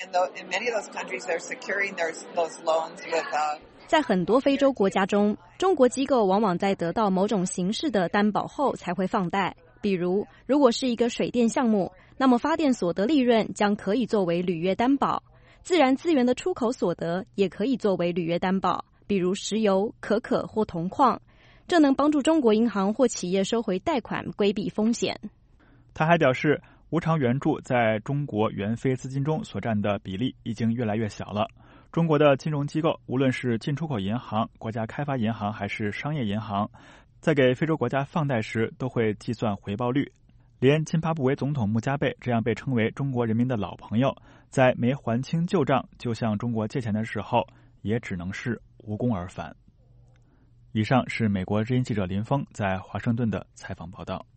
L: 在很多非洲国家中，中国机构往往在得到某种形式的担保后才会放贷。比如，如果是一个水电项目，那么发电所得利润将可以作为履约担保；自然资源的出口所得也可以作为履约担保，比如石油、可可或铜矿。这能帮助中国银行或企业收回贷款，规避风险。
K: 他还表示，无偿援助在中国援非资金中所占的比例已经越来越小了。中国的金融机构，无论是进出口银行、国家开发银行还是商业银行，在给非洲国家放贷时都会计算回报率。连津巴布韦总统穆加贝这样被称为中国人民的老朋友，在没还清旧账就向中国借钱的时候，也只能是无功而返。以上是美国之音记者林峰在华盛顿的采访报道。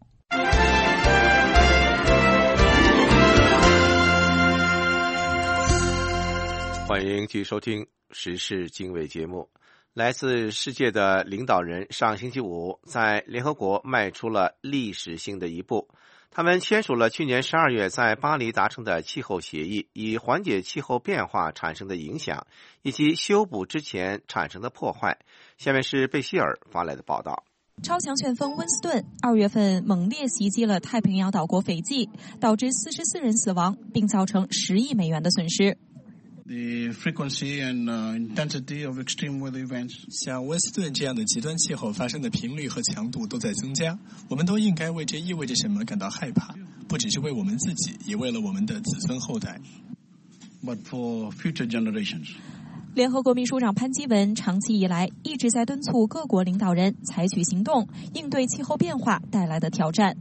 C: 欢迎继续收听时事经纬节目。来自世界的领导人上星期五在联合国迈出了历史性的一步，他们签署了去年12月在巴黎达成的气候协议，以缓解气候变化产生的影响以及修补之前产生的破坏。下面是贝希尔发来的报道。
E: 超强旋风温斯顿2月份猛烈袭击了太平洋岛国斐济，导致44人死亡，并造成10亿美元的损失。
M: The frequency and intensity of extreme weather events.
N: 像温斯顿这样的极端气候发生的频率和强度都在增加，我们都应该为这意味着什么感到害怕，不只是为我们自己，也为了我们的子孙后代。
M: But for future generations.
E: 联合国秘书长潘基文长期以来一直在敦促各国领导人采取行动，应对气候变化带来的挑战。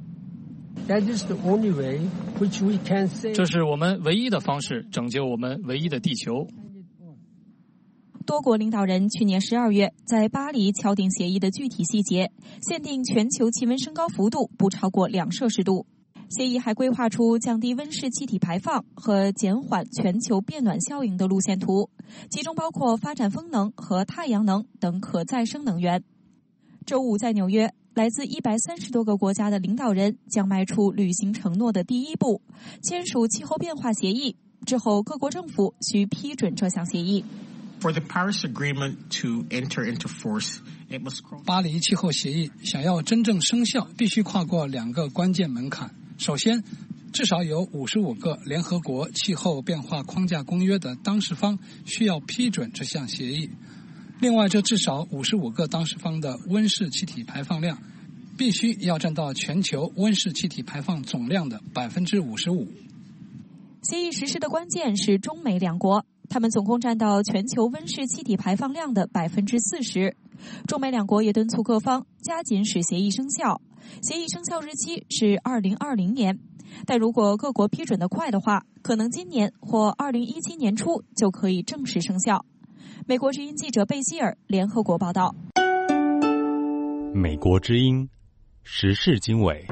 X: 这是我们唯一的方式，拯救我们唯一的地球。
E: 多国领导人去年12月在巴黎敲定协议的具体细节，限定全球气温升高幅度不超过2摄氏度。协议还规划出降低温室气体排放和减缓全球变暖效应的路线图，其中包括发展风能和太阳能等可再生能源。周五在纽约，来自130多个国家的领导人将迈出履行承诺的第一步，签署气候变化协议。之后，各国政府需批准这项协议。
Y: For the Paris Agreement to enter into force,
P: 巴黎气候协议想要真正生效，必须跨过2个关键门槛。首先，至少有55个联合国气候变化框架公约的当事方需要批准这项协议。另外，这至少55个当事方的温室气体排放量必须要占到全球温室气体排放总量的55%。
E: 协议实施的关键是中美2国，他们总共占到全球温室气体排放量的40%。中美2国也敦促各方加紧使协议生效。协议生效日期是2020年，但如果各国批准得快的话，可能今年或2017年初就可以正式生效。美国之音记者贝希尔，联合国报道。
Q: 美国之音时事经纬。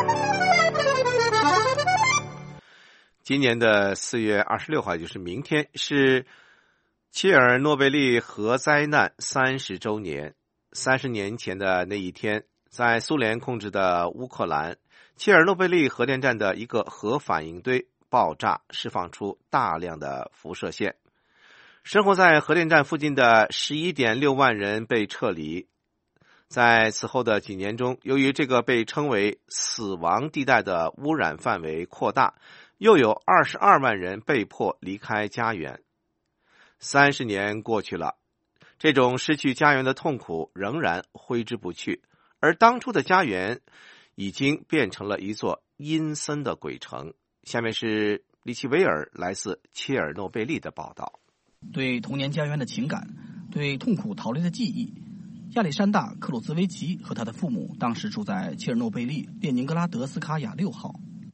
C: 今年的4月26号，就是明天，是切尔诺贝利核灾难30周年。30年前的那一天，在苏联控制的乌克兰，切尔诺贝利核电站的一个核反应堆爆炸，释放出大量的辐射线。生活在核电站附近的11.6万人被撤离。在此后的几年中，由于这个被称为死亡地带的污染范围扩大，又有22万人被迫离开家园。30年过去了，这种失去家园的痛苦仍然挥之不去，而当初的家园已经变成了一座阴森的鬼城。下面是利奇维尔来自切尔诺贝利的报道。
R: 对童年家园的情感，对痛苦逃离的记忆，亚历山大·克鲁兹维奇和他的父母当时住在切尔诺贝利列宁格拉德斯卡娅6号。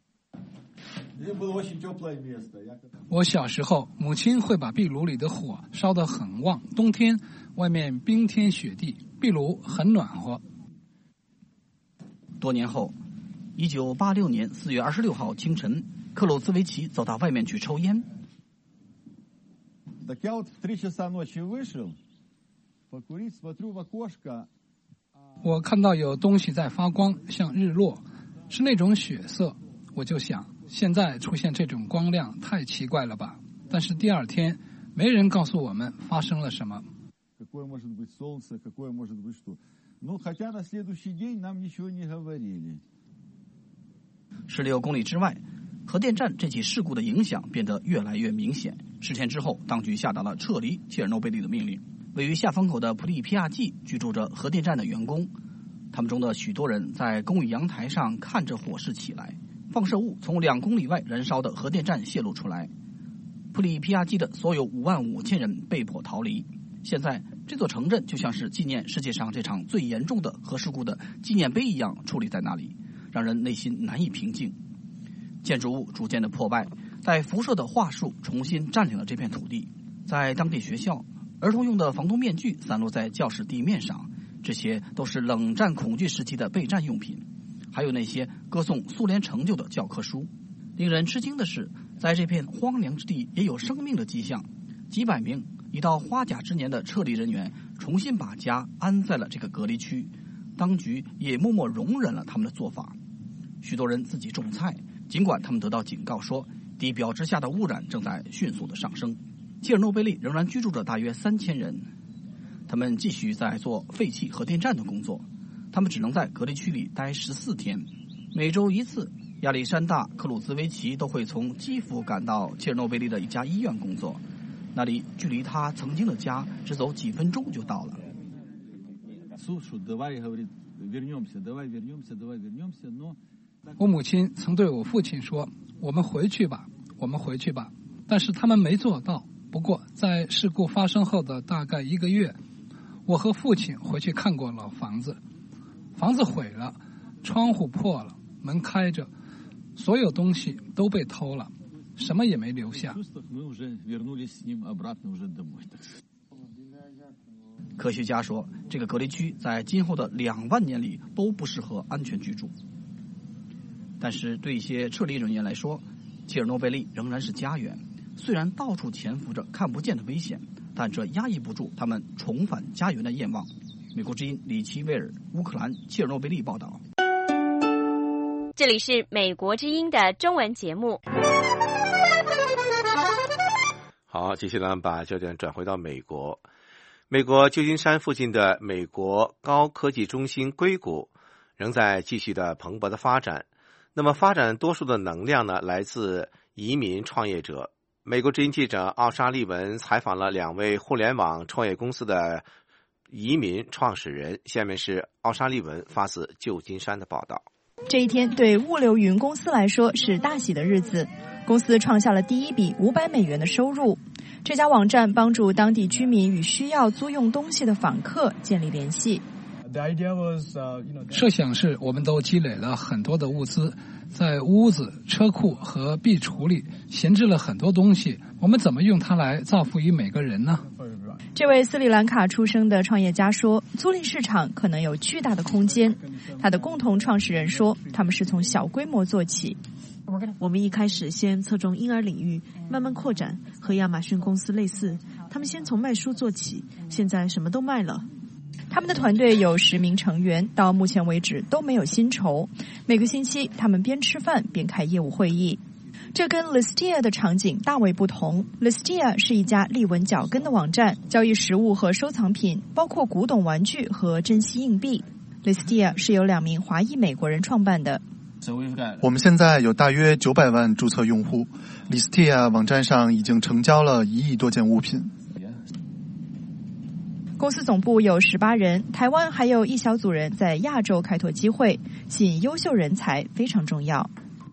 P: 我小时候，母亲会把壁炉里的火烧得很旺，冬天外面冰天雪地，壁炉很暖和。
R: 多年后，1986年4月26号清晨，克鲁兹维奇走到外面去抽烟。
P: 我看到有东西在发光，像日落，是那种血色。我就想，现在出现这种光亮太奇怪了吧？但是第二天，没人告诉我们发生了什么。
R: 16公里之外，核电站这起事故的影响变得越来越明显。10天之后，当局下达了撤离切尔诺贝利的命令。位于下风口的普利皮亚季居住着核电站的员工，他们中的许多人在公寓阳台上看着火势起来，放射物从2公里外燃烧的核电站泄露出来。普里皮亚季的所有55000人被迫逃离。现在这座城镇就像是纪念世界上这场最严重的核事故的纪念碑一样矗立在那里，让人内心难以平静。建筑物逐渐的破败，带辐射的桦树重新占领了这片土地。在当地学校，儿童用的防毒面具散落在教室地面上，这些都是冷战恐惧时期的备战用品。还有那些歌颂苏联成就的教科书。令人吃惊的是，在这片荒凉之地也有生命的迹象。几百名已到花甲之年的撤离人员重新把家安在了这个隔离区，当局也默默容忍了他们的做法。许多人自己种菜，尽管他们得到警告说地表之下的污染正在迅速的上升。切尔诺贝利仍然居住着大约3000人，他们继续在做废弃核电站的工作。他们只能在隔离区里待14天，每周1次。亚历山大·克鲁兹维奇都会从基辅赶到切尔诺贝利的一家医院工作，那里距离他曾经的家只走几分钟就到了。
P: 我母亲曾对我父亲说：“我们回去吧，我们回去吧。”但是他们没做到。不过在事故发生后的大概1个月，我和父亲回去看过老房子，房子毁了，窗户破了，门开着，所有东西都被偷了，什么也没留下。
R: 科学家说，这个隔离区在今后的2万年里都不适合安全居住。但是对一些撤离人员来说，切尔诺贝利仍然是家园。虽然到处潜伏着看不见的危险，但这压抑不住他们重返家园的愿望。美国之音李奇威尔，乌克兰切尔诺贝利报道。
B: 这里是美国之音的中文节目。
C: 好，接下来把焦点转回到美国。 美国旧金山附近的美国高科技中心硅谷仍在继续的蓬勃的发展。那么发展多数的能量呢，来自移民创业者。美国之音记者奥沙利文采访了2位互联网创业公司的移民创始人。下面是奥沙利文发自旧金山的报道。
S: 这一天对物流云公司来说是大喜的日子，公司创下了第一笔$500的收入。这家网站帮助当地居民与需要租用东西的访客建立联系。
P: 设想是我们都积累了很多的物资，在屋子、车库和壁橱里闲置了很多东西，我们怎么用它来造福于每个人呢？
S: 这位斯里兰卡出生的创业家说，租赁市场可能有巨大的空间。他的共同创始人说，他们是从小规模做起。
T: 我们一开始先侧重婴儿领域，慢慢扩展，和亚马逊公司类似，他们先从卖书做起，现在什么都卖了。
S: 他们的团队有10名成员，到目前为止都没有薪酬。每个星期，他们边吃饭边开业务会议。这跟 Listia 的场景大为不同。Listia 是一家立稳脚跟的网站，交易实物和收藏品，包括古董玩具和珍稀硬币。Listia 是由2名华裔美国人创办的。
F: 我们现在有大约900万注册用户 ，Listia 网站上已经成交了1亿多件物品。
S: 公司总部有18人，台湾还有一小组人在亚洲开拓机会，吸引优秀人才非常重要。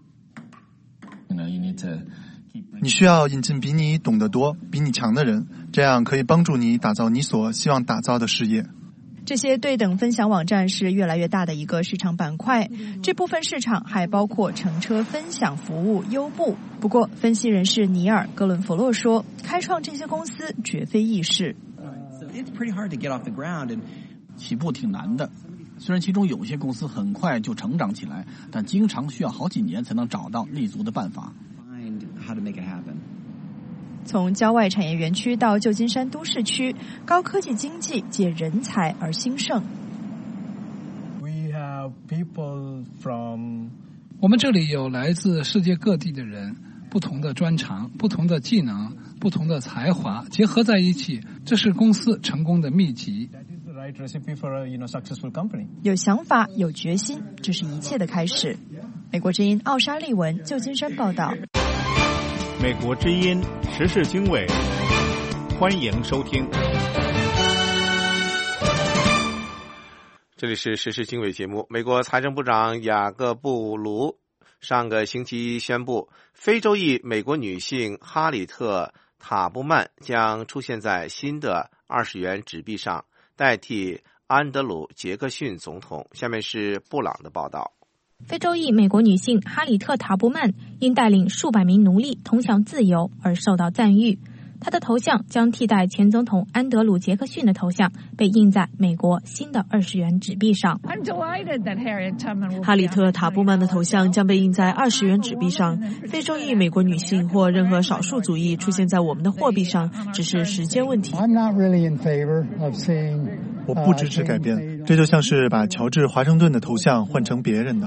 F: 你需要引进比你懂得多、比你强的人，这样可以帮助你打造你所希望打造的事业。
S: 这些对等分享网站是越来越大的一个市场板块，这部分市场还包括乘车分享服务优步。不过，分析人士尼尔·哥伦弗洛说，开创这些公司绝非易事。
R: 起步挺难的，虽然其中有些公司很快就成长起来，但经常需要好几年才能找到立足的办法。
S: 从郊外产业园区到旧金山都市区，高科技经济借人才而兴盛。
P: 我们这里有来自世界各地的人，不同的专长、不同的技能、不同的才华结合在一起，这是公司成功的秘籍。
S: 有想法，有决心，这是一切的开始。美国之音奥沙利文，旧金山报道。
J: 美国之音时事经纬，欢迎收听。
C: 这里是时事经纬节目。美国财政部长雅各布卢上个星期宣布，非洲裔美国女性哈里特·塔布曼将出现在新的20元纸币上，代替安德鲁·杰克逊总统。下面是布朗的报道。
E: 非洲裔美国女性哈里特·塔布曼因带领数百名奴隶通向自由而受到赞誉。她的头像将替代前总统安德鲁·杰克逊的头像，被印在美国新的20元纸币上。
T: 哈里特·塔布曼的头像将被印在20元纸币上。非洲裔美国女性或任何少数族裔出现在我们的货币上，只是时间问题。
F: 我不支持改变，这就像是把乔治·华盛顿的头像换成别人的。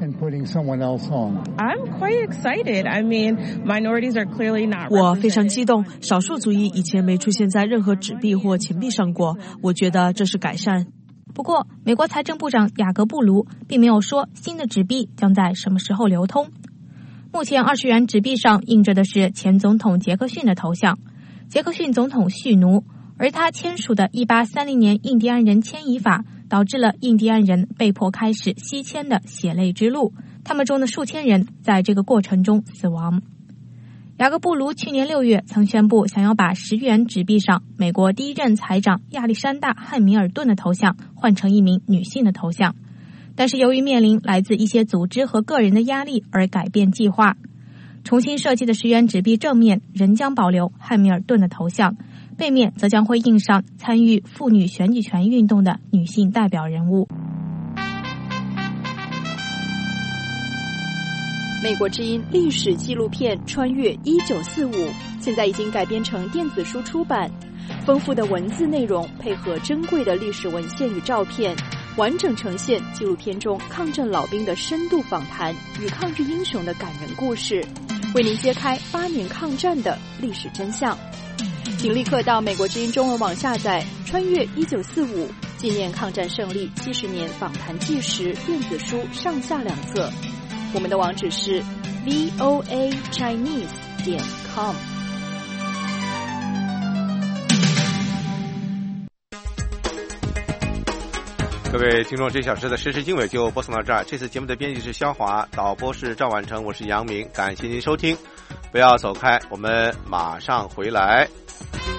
T: 我非常激动，少数族裔以前没出现在任何纸币或钱币上过，我觉得这是改善。
E: 不过，美国财政部长雅各布卢并没有说新的纸币将在什么时候流通。目前20元纸币上印着的是前总统杰克逊的头像，杰克逊总统蓄奴，而他签署的1830年印第安人迁移法导致了印第安人被迫开始西迁的血泪之路，他们中的数千人在这个过程中死亡。雅各布卢去年6月曾宣布想要把10元纸币上美国第一任财长亚历山大·汉密尔顿的头像换成一名女性的头像，但是由于面临来自一些组织和个人的压力而改变计划。重新设计的10元纸币正面仍将保留汉密尔顿的头像，背面则将会印上参与妇女选举权运动的女性代表人物。
L: 美国之音历史纪录片《穿越1945》现在已经改编成电子书出版，丰富的文字内容配合珍贵的历史文献与照片，完整呈现纪录片中抗战老兵的深度访谈与抗日英雄的感人故事，为您揭开8年抗战的历史真相。请立刻到美国之音中文网下载穿越1945，纪念抗战胜利70年访谈纪实电子书上下2册。我们的网址是 voachinese.com。
C: 各位听众，这小时的时事经纬就播送到这儿。这次节目的编辑是肖华，导播是赵婉成，我是杨明，感谢您收听，不要走开，我们马上回来。